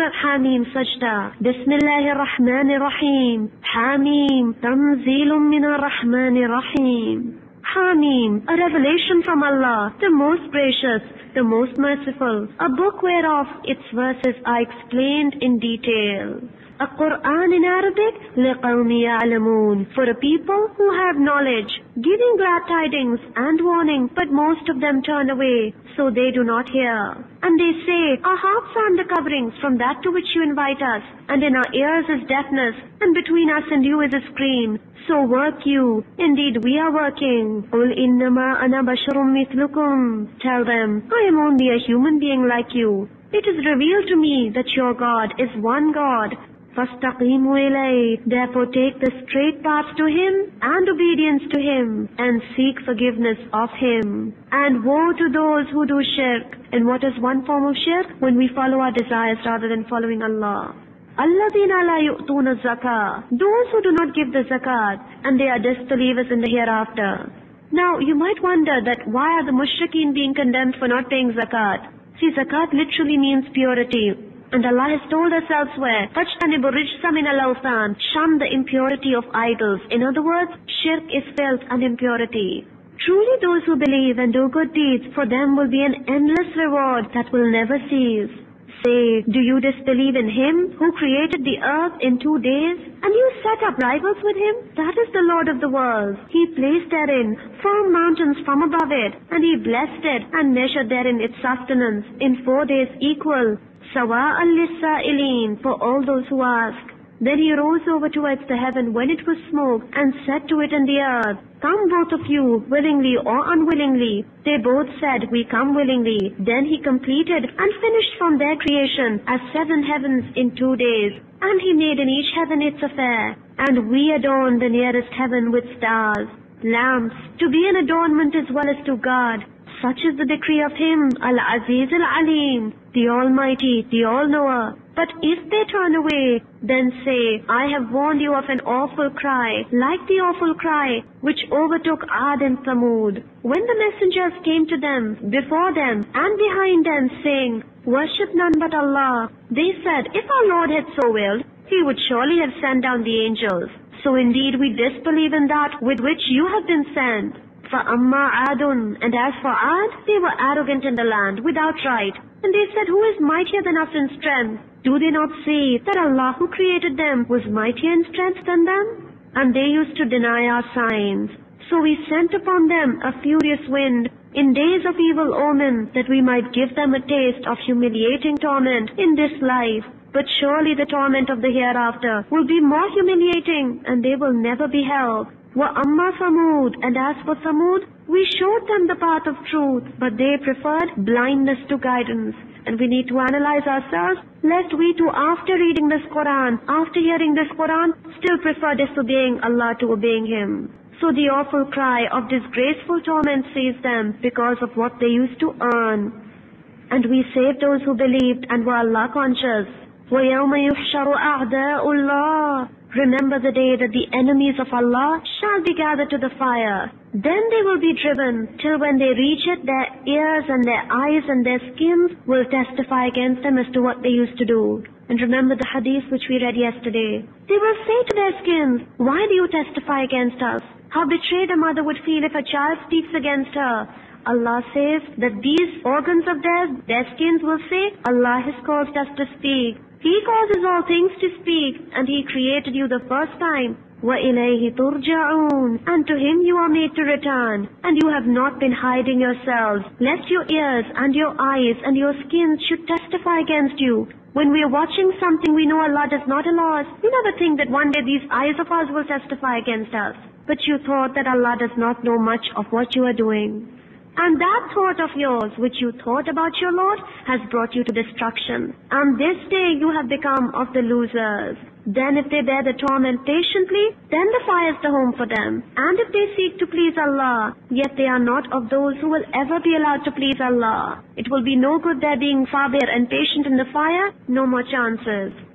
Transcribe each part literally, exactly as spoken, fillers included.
Surah Hamim Sajda. Bismillahir Rahmanir Rahim. Hamim, Tanzilum Minar Rahmanir Rahim. Hamim, a revelation from Allah, the most gracious, the most merciful, a book whereof its verses are explained in detail. A Quran in Arabic, لِقَوْمِ يَعْلَمُونَ, for a people who have knowledge, giving glad tidings and warning, but most of them turn away, so they do not hear. And they say, our hearts are under coverings from that to which you invite us, and in our ears is deafness, and between us and you is a screen. So work you, indeed we are working. قُلْ إِنَّمَا أَنَا بَشَرٌ مِثْلُكُمْ, tell them, I am only a human being like you. It is revealed to me that your God is one God. فَاسْتَقِيمُوا إِلَيْهِ, therefore take the straight path to Him and obedience to Him and seek forgiveness of Him. And woe to those who do shirk. And what is one form of shirk? When we follow our desires rather than following Allah. الَّذِينَ لَا يُؤْتُونَ الزَّكَاةَ, those who do not give the zakat, and they are disbelievers in the hereafter. Now you might wonder that why are the mushrikeen being condemned for not paying zakat? See, zakat literally means purity. And Allah has told us elsewhere, فَاجْتَنِبُوا الرِّجْسَ مِنَ الْأَوْثَانِ, shun the impurity of idols. In other words, shirk is felt an impurity. Truly those who believe and do good deeds, for them will be an endless reward that will never cease. Say, do you disbelieve in Him who created the earth in two days? And you set up rivals with Him? That is the Lord of the world. He placed therein firm mountains from above it, and He blessed it and measured therein its sustenance in four days equal. Sawa'an lis-sa'ilin, for all those who ask. Then He rose over towards the heaven when it was smoke, and said to it and the earth, come both of you, willingly or unwillingly. They both said, we come willingly. Then He completed and finished from their creation as seven heavens in two days. And He made in each heaven its affair. And we adorned the nearest heaven with stars, lamps, to be an adornment as well as to guard. Such is the decree of Him, Al-Aziz Al-Alim, the Almighty, the All-Knower. But if they turn away, then say, I have warned you of an awful cry, like the awful cry which overtook Ad and Thamud, when the messengers came to them, before them and behind them, saying, worship none but Allah. They said, if our Lord had so willed, He would surely have sent down the angels. So indeed we disbelieve in that with which you have been sent. فَأَمَّا عَادٌ, and as for Ad, they were arrogant in the land, without right. And they said, who is mightier than us in strength? Do they not see that Allah who created them was mightier in strength than them? And they used to deny our signs. So we sent upon them a furious wind in days of evil omen, that we might give them a taste of humiliating torment in this life. But surely the torment of the hereafter will be more humiliating, and they will never be helped. وَأَمَّا ثَمُودَ, and as for Thamud, we showed them the path of truth, but they preferred blindness to guidance. And we need to analyze ourselves, lest we too, after reading this Quran, after hearing this Quran, still prefer disobeying Allah to obeying Him. So the awful cry of disgraceful torment seized them because of what they used to earn. And we saved those who believed and were Allah conscious. وَيَوْمَ يُحْشَرُ أَعْدَاءُ اللَّهِ, remember the day that the enemies of Allah shall be gathered to the fire. Then they will be driven, till when they reach it, their ears and their eyes and their skins will testify against them as to what they used to do. And remember the hadith which we read yesterday. They will say to their skins, why do you testify against us? How betrayed a mother would feel if a child speaks against her. Allah says that these organs of theirs, their skins will say, Allah has caused us to speak. He causes all things to speak, and He created you the first time. وَإِلَيْهِ تُرْجَعُونَ, and to Him you are made to return. And you have not been hiding yourselves, lest your ears and your eyes and your skins should testify against you. When we are watching something we know Allah does not allow us, we never think that one day these eyes of ours will testify against us. But you thought that Allah does not know much of what you are doing. And that thought of yours, which you thought about your Lord, has brought you to destruction. And this day you have become of the losers. Then if they bear the torment patiently, then the fire is the home for them. And if they seek to please Allah, yet they are not of those who will ever be allowed to please Allah, it will be no good their being fabir and patient in the fire, no more chances.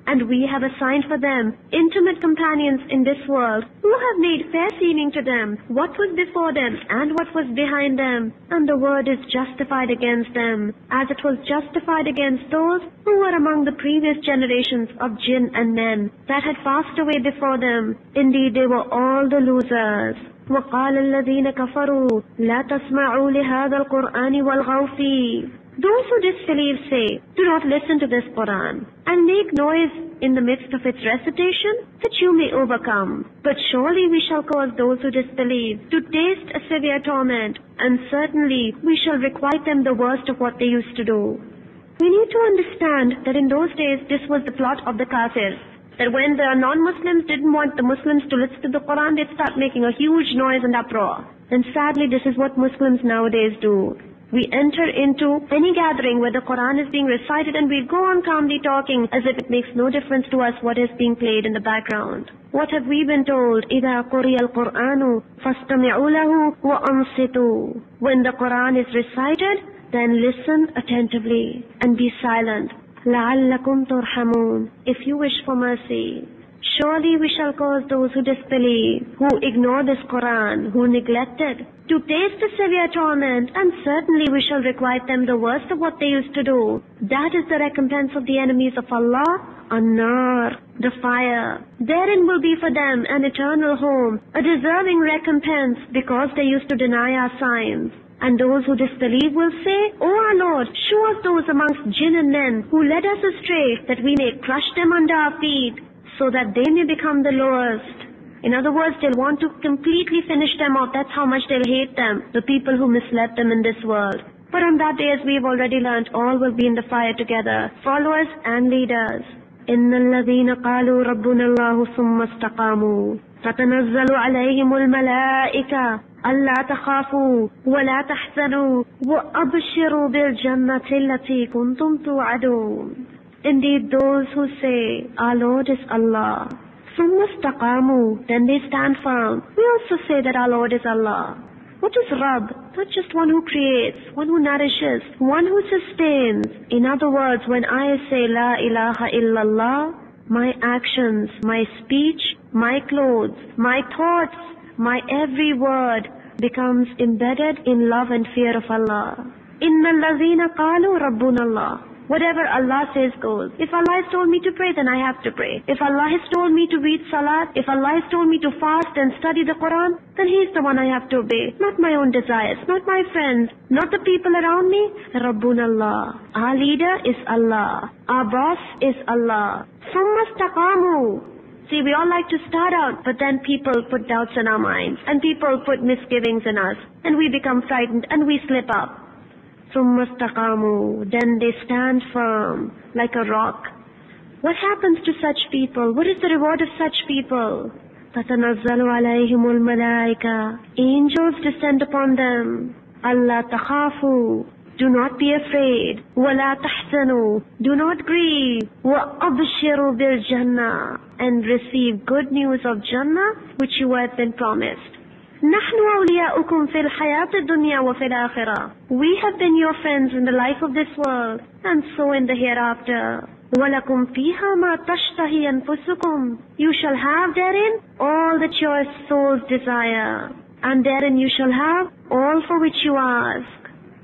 And we have assigned for them intimate companions in this world who have made fair seeming to them what was before them and what was behind them. And the word is justified against them, as it was justified against those who were among the previous generations of jinn and men that had passed away before them. Indeed, they were all the losers. وَقَالَ الَّذِينَ كَفَرُوا لَا تَسْمَعُوا لِهَذَا الْقُرْآنِ وَالْغَوْا فِيهِ. Those who disbelieve say, do not listen to this Quran and make noise in the midst of its recitation, that you may overcome. But surely we shall cause those who disbelieve to taste a severe torment, and certainly we shall requite them the worst of what they used to do. We need to understand that in those days this was the plot of the kafirs. That when the non-Muslims didn't want the Muslims to listen to the Quran, they'd start making a huge noise and uproar. And sadly, this is what Muslims nowadays do. We enter into any gathering where the Quran is being recited and we go on calmly talking as if it makes no difference to us what is being played in the background. What have we been told? إِذَا قُرِيَ الْقُرْآنُ فَاسْتَمِعُوا لَهُ وَأَنصِتُوا. When the Quran is recited, then listen attentively and be silent. لَعَلَّكُمْ تُرْحَمُونَ. If you wish for mercy. Surely we shall cause those who disbelieve, who ignore this Quran, who neglect it, to taste the severe torment, and certainly we shall requite them the worst of what they used to do. That is the recompense of the enemies of Allah, an-nar, the fire. Therein will be for them an eternal home, a deserving recompense, because they used to deny our signs. And those who disbelieve will say, O our Lord, show us those amongst jinn and men who led us astray, that we may crush them under our feet, so that they may become the lowest. In other words, they'll want to completely finish them off. That's how much they'll hate them, the people who misled them in this world. But on that day, as we've already learnt, all will be in the fire together, followers and leaders. إِنَّ الَّذِينَ قَالُوا رَبُّنَا اللَّهُ ثُمَّ اسْتَقَامُوا تَتَنَزَّلُ عَلَيْهِمُ الْمَلَائِكَةُ أَلَّا تَخَافُوا وَلَا تَحْزَنُوا وَأَبْشِرُوا بِالْجَنَّةِ الَّتِي كُنْتُمْ تُوعَدُونَ. Indeed, those who say, our Lord is Allah, ثُمَّ اسْتَقَامُوا, then they stand firm. We also say that our Lord is Allah. What is Rabb? Not just one who creates, one who nourishes, one who sustains. In other words, when I say La ilaha illallah, my actions, my speech, my clothes, my thoughts, my every word becomes embedded in love and fear of Allah. إِنَّ الَّذِينَ قَالُوا رَبُّنَا اللَّهُ. Whatever Allah says goes. If Allah has told me to pray, then I have to pray. If Allah has told me to read salat, if Allah has told me to fast and study the Quran, then He is the one I have to obey. Not my own desires, not my friends, not the people around me. Rabbuna Allah. Our leader is Allah. Our boss is Allah. ثُمَّ اسْتَقَامُوا. See, we all like to start out, but then people put doubts in our minds, and people put misgivings in us, and we become frightened, and we slip up. ثُمَّ اسْتَقَامُوا. Then they stand firm, like a rock. What happens to such people? What is the reward of such people? تَتَنَزَّلُ عَلَيْهِمُ الْمَلَائِكَةُ. Angels descend upon them. أَلَّا تَخَافُوا. Do not be afraid. وَلَا تَحْزَنُوا. Do not grieve. وَأَبْشِرُوا بِالْجَنَّةِ. And receive good news of Jannah, which you have been promised. نحن أولياؤكم في الحياة الدنيا وفي الآخرة. We have been your friends in the life of this world, and so in the hereafter. وَلَكُمْ فِيهَا مَا تَشْتَهِي أَنفُسُكُمْ. You shall have therein all that your souls desire, and therein you shall have all for which you ask.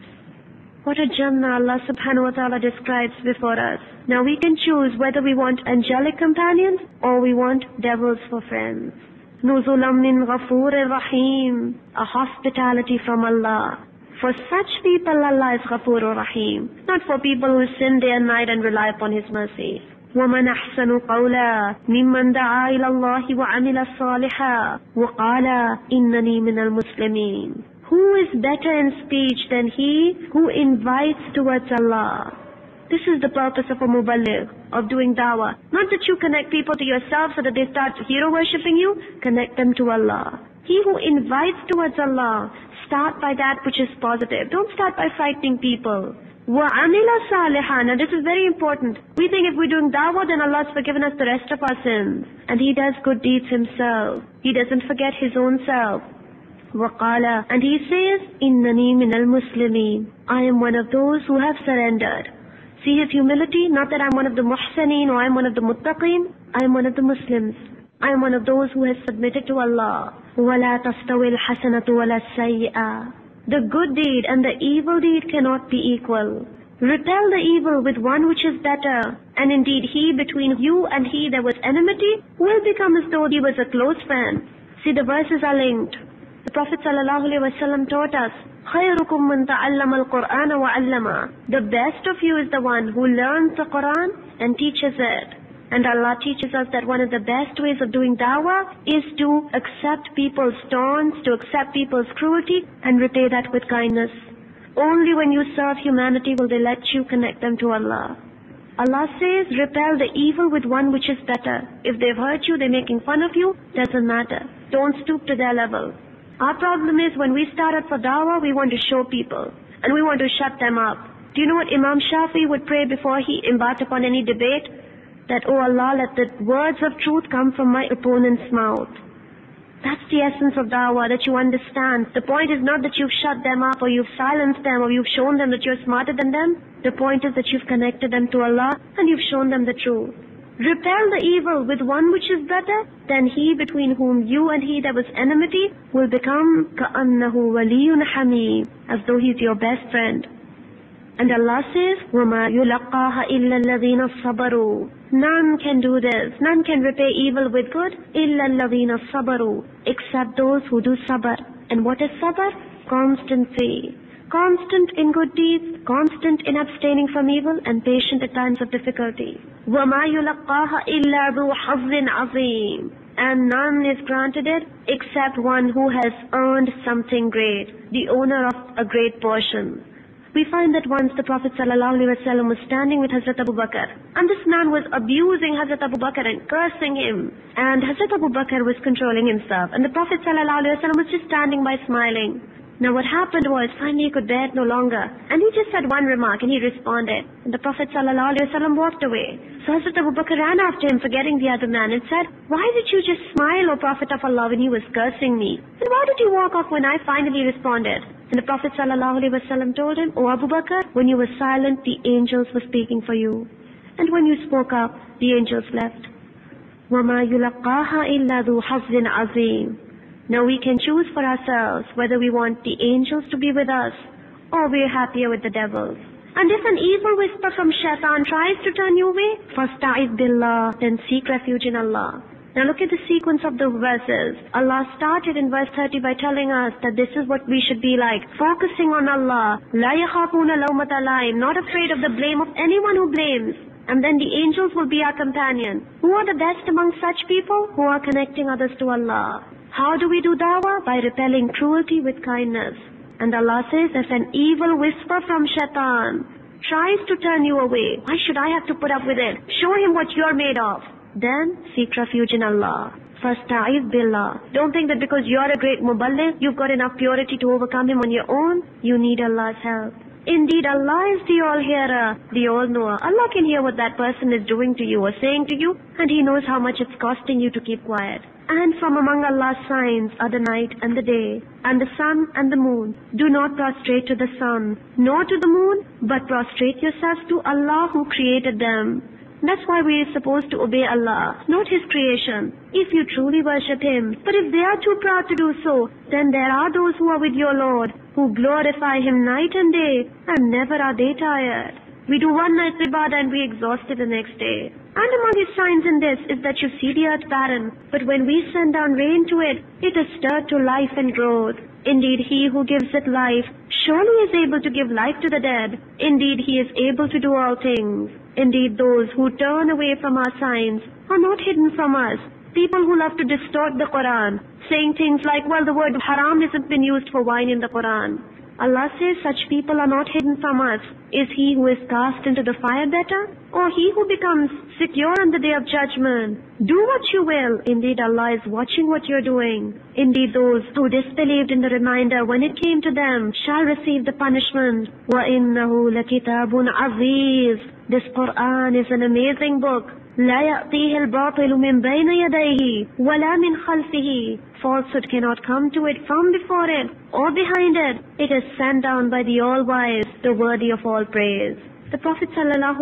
What a Jannah Allah subhanahu wa ta'ala describes before us. Now we can choose whether we want angelic companions or we want devils for friends. نُزُلًا مِّن غَفُورٍ رَحِيمٍ. A hospitality from Allah. For such people Allah is Ghafoor Rahim. Not for people who sin day and night and rely upon His mercy. وَمَنْ أَحْسَنُ قَوْلًا مِمَّنْ دَعَا إِلَى اللَّهِ وَعَمِلَ صَالِحًا وَقَالَ إِنَّنِي مِنَ الْمُسْلِمِينَ. Who is better in speech than he who invites towards Allah? This is the purpose of a muballigh, of doing dawah. Not that you connect people to yourself so that they start hero worshipping you. Connect them to Allah. He who invites towards Allah, start by that which is positive. Don't start by frightening people. وَعَمِلَ صَالِحًا. Now this is very important. We think if we're doing dawah, then Allah has forgiven us the rest of our sins. And He does good deeds Himself. He doesn't forget His own self. وَقَالَ. And He says, إِنَّنِي مِنَ الْمُسْلِمِينَ. I am one of those who have surrendered. See his humility? Not that I'm one of the muhsaneen or I'm one of the muttaqeen. I'm one of the Muslims. I'm one of those who has submitted to Allah. وَلَا تَسْتَوِي الْحَسَنَةُ وَلَا السَّيِّئَةُ. The good deed and the evil deed cannot be equal. Repel the evil with one which is better. And indeed he between you and he there was enmity will become as though he was a close friend. See, the verses are linked. The Prophet ﷺ taught us, خَيْرُكُمْ مَنْ تَعَلَّمَ الْقُرْآنَ وَعَلَّمَ. The best of you is the one who learns the Quran and teaches it. And Allah teaches us that one of the best ways of doing dawah is to accept people's taunts, to accept people's cruelty and repay that with kindness. Only when you serve humanity will they let you connect them to Allah. Allah says, repel the evil with one which is better. If they've hurt you, they're making fun of you, doesn't matter. Don't stoop to their level. Our problem is when we start out for dawah, we want to show people and we want to shut them up. Do you know what Imam Shafi would pray before he embarked upon any debate? That, oh Allah, let the words of truth come from my opponent's mouth. That's the essence of dawah, that you understand. The point is not that you've shut them up or you've silenced them or you've shown them that you're smarter than them. The point is that you've connected them to Allah and you've shown them the truth. Repel the evil with one which is better, then he between whom you and he there was enmity will become كَأَنَّهُ وَلِيٌّ حَمِيمٌ, as though he's your best friend. And Allah says, وَمَا يُلَقَّاهَا إِلَّا الَّذِينَ صَبَرُوا. None can do this. None can repay evil with good. إِلَّا الَّذِينَ صَبَرُوا. Except those who do sabr. And what is sabr? Constancy. Constant in good deeds, constant in abstaining from evil, and patient at times of difficulty. وَمَا يُلَقَّاهَا إِلَّا ذُو حَظٍّ عَظِيمٍ. And none is granted it except one who has earned something great, the owner of a great portion. We find that once the Prophet ﷺ was standing with Hazrat Abu Bakr, and this man was abusing Hazrat Abu Bakr and cursing him, and Hazrat Abu Bakr was controlling himself, and the Prophet ﷺ was just standing by smiling. Now what happened was, finally he could bear it no longer, and he just said one remark and he responded, and the Prophet ﷺ walked away. So Hazrat Abu Bakr ran after him, forgetting the other man, and said, why did you just smile, O Prophet of Allah, when he was cursing me? And why did you walk off when I finally responded? And the Prophet ﷺ told him, O Abu Bakr, when you were silent, the angels were speaking for you. And when you spoke up, the angels left. وَمَا يُلَقَّاهَا إِلَّا ذُو حَظٍّ عَظِيمٍ. Now we can choose for ourselves whether we want the angels to be with us or we're happier with the devils. And if an evil whisper from shaitan tries to turn you away, فَاسْتَعِذْ بِاللَّهِ, then seek refuge in Allah. Now look at the sequence of the verses. Allah started in verse thirty by telling us that this is what we should be like, focusing on Allah. لَا يَخَافُونَ لَوْمَةَ لَائِمٍ, not afraid of the blame of anyone who blames. And then the angels will be our companion. Who are the best among such people? Who are connecting others to Allah. How do we do dawah? By repelling cruelty with kindness. And Allah says, if an evil whisper from shaitan tries to turn you away, why should I have to put up with it? Show him what you're made of. Then seek refuge in Allah. Fasta'idh billah. Don't think that because you're a great muballigh, you've got enough purity to overcome him on your own. You need Allah's help. Indeed, Allah is the all-hearer, the all-knower. Allah can hear what that person is doing to you or saying to you, and He knows how much it's costing you to keep quiet. And from among Allah's signs are the night and the day, and the sun and the moon. Do not prostrate to the sun, nor to the moon, but prostrate yourselves to Allah who created them. That's why we are supposed to obey Allah, not His creation, if you truly worship Him. But if they are too proud to do so, then there are those who are with your Lord, who glorify Him night and day, and never are they tired. We do one night's ibadah and we exhausted the next day. And among His signs in this is that you see the earth barren, but when we send down rain to it, it is stirred to life and growth. Indeed, He who gives it life surely is able to give life to the dead. Indeed, He is able to do all things. Indeed, those who turn away from our signs are not hidden from us. People who love to distort the Quran, saying things like, well, the word haram hasn't been used for wine in the Quran. Allah says such people are not hidden from us. Is he who is cast into the fire better? Or he who becomes secure on the day of judgment? Do what you will. Indeed, Allah is watching what you're doing. Indeed, those who disbelieved in the reminder when it came to them shall receive the punishment. وَإِنَّهُ لَكِتَابٌ عَزِيزٌ. This Quran is an amazing book. لا يأتيه الباطل من بين يديه ولا من خلفه. Falsehood cannot come to it from before it or behind it. It is sent down by the All-Wise, the worthy of all praise. The Prophet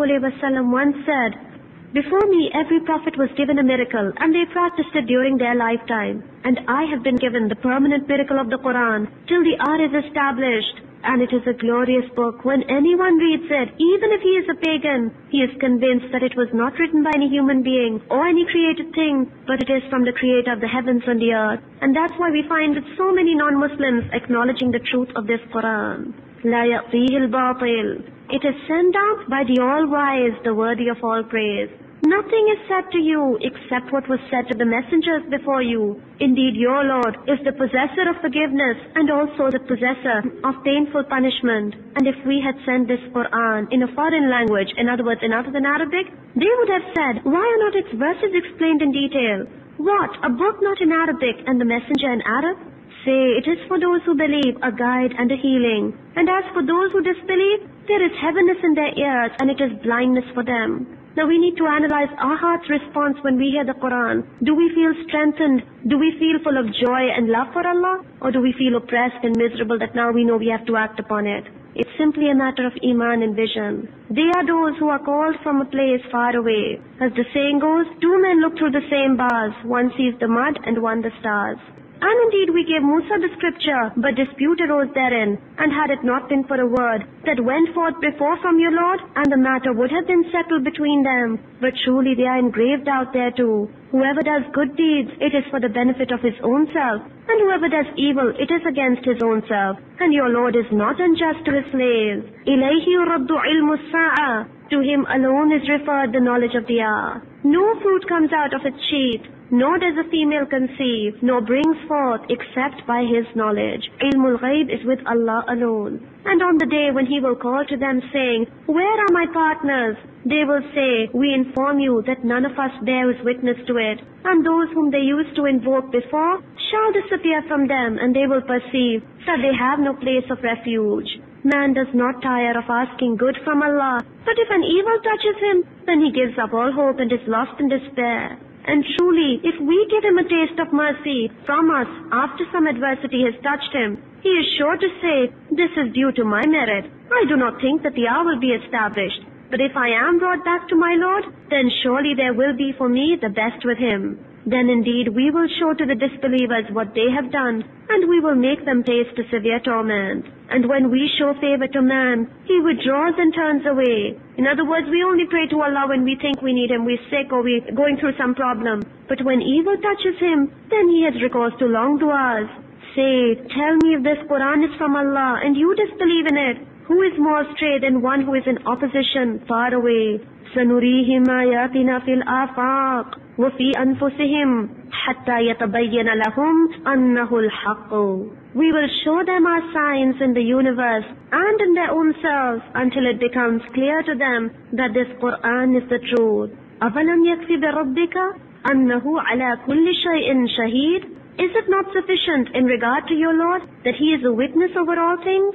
ﷺ once said, "Before me every prophet was given a miracle and they practiced it during their lifetime. And I have been given the permanent miracle of the Quran till the hour is established. And it is a glorious book. When anyone reads it, even if he is a pagan, he is convinced that it was not written by any human being or any created thing, but it is from the Creator of the heavens and the earth." And that's why we find that so many non-Muslims acknowledging the truth of this Quran. لا يأتيه الباطل. It is sent down by the All-Wise, the worthy of all praise. Nothing is said to you except what was said to the messengers before you. Indeed, your Lord is the possessor of forgiveness and also the possessor of painful punishment. And if we had sent this Quran in a foreign language, in other words, in other than Arabic, they would have said, "Why are not its verses explained in detail? What, a book not in Arabic and the messenger in Arab?" Say, it is for those who believe a guide and a healing. And as for those who disbelieve, there is heaviness in their ears and it is blindness for them. Now we need to analyze our heart's response when we hear the Quran. Do we feel strengthened? Do we feel full of joy and love for Allah? Or do we feel oppressed and miserable that now we know we have to act upon it? It's simply a matter of iman and vision. They are those who are called from a place far away. As the saying goes, two men look through the same bars. One sees the mud and one the stars. And indeed we gave Musa the scripture, but dispute arose therein, and had it not been for a word that went forth before from your Lord, and the matter would have been settled between them. But truly they are engraved out there too. Whoever does good deeds, it is for the benefit of his own self, and whoever does evil, it is against his own self. And your Lord is not unjust to his slaves. إِلَيْهِ يُرَدُّ عِلْمُ السَّاعَةِ. To him alone is referred the knowledge of the hour. No fruit comes out of its sheath, nor does a female conceive, nor brings forth except by his knowledge. Ilmul Ghaib is with Allah alone. And on the day when he will call to them saying, "Where are my partners?" they will say, "We inform you that none of us bears witness to it." And those whom they used to invoke before shall disappear from them, and they will perceive that they have no place of refuge. Man does not tire of asking good from Allah, but if an evil touches him, then he gives up all hope and is lost in despair. And truly, if we give him a taste of mercy from us after some adversity has touched him, he is sure to say, "This is due to my merit. I do not think that the hour will be established. But if I am brought back to my Lord, then surely there will be for me the best with him." Then indeed we will show to the disbelievers what they have done, and we will make them taste a severe torment. And when we show favor to man, he withdraws and turns away. In other words, we only pray to Allah when we think we need him, we're sick or we're going through some problem. But when evil touches him, then he has recourse to long du'as. Say, "Tell me if this Quran is from Allah and you disbelieve in it. Who is more astray than one who is in opposition far away? سَنُرِيهِمْ آيَاتِنَا فِي الْآفَاقِ وَفِي أَنفُسِهِمْ حَتَّى يَتَبَيَّنَ لَهُمْ أَنَّهُ الْحَقُّ. We will show them our signs in the universe and in their own selves until it becomes clear to them that this Quran is the truth. أَفَلَمْ يَكْفِ بِرَبِّكَ أَنَّهُ عَلَى كُلِّ شَيْءٍ شَهِيدٌ. Is it not sufficient in regard to your Lord that he is a witness over all things?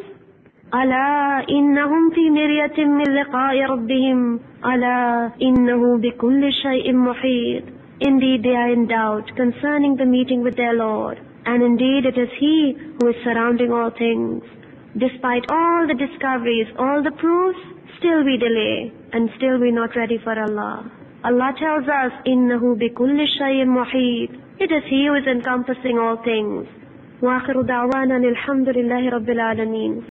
أَلَا إِنَّهُمْ فِي مِرْيَةٍ مِّن لِقَاءِ رَبِّهِمْ أَلَا إِنَّهُ بِكُلِّ شَيْءٍ مُحِيطٌ. Indeed they are in doubt concerning the meeting with their Lord. And indeed it is He who is surrounding all things. Despite all the discoveries, all the proofs, still we delay, and still we are not ready for Allah. Allah tells us, إِنَّهُ بِكُلِّ شَيْءٍ مُحِيطٌ. It is He who is encompassing all things. وآخر دعوانا الحمد لله رب العالمين.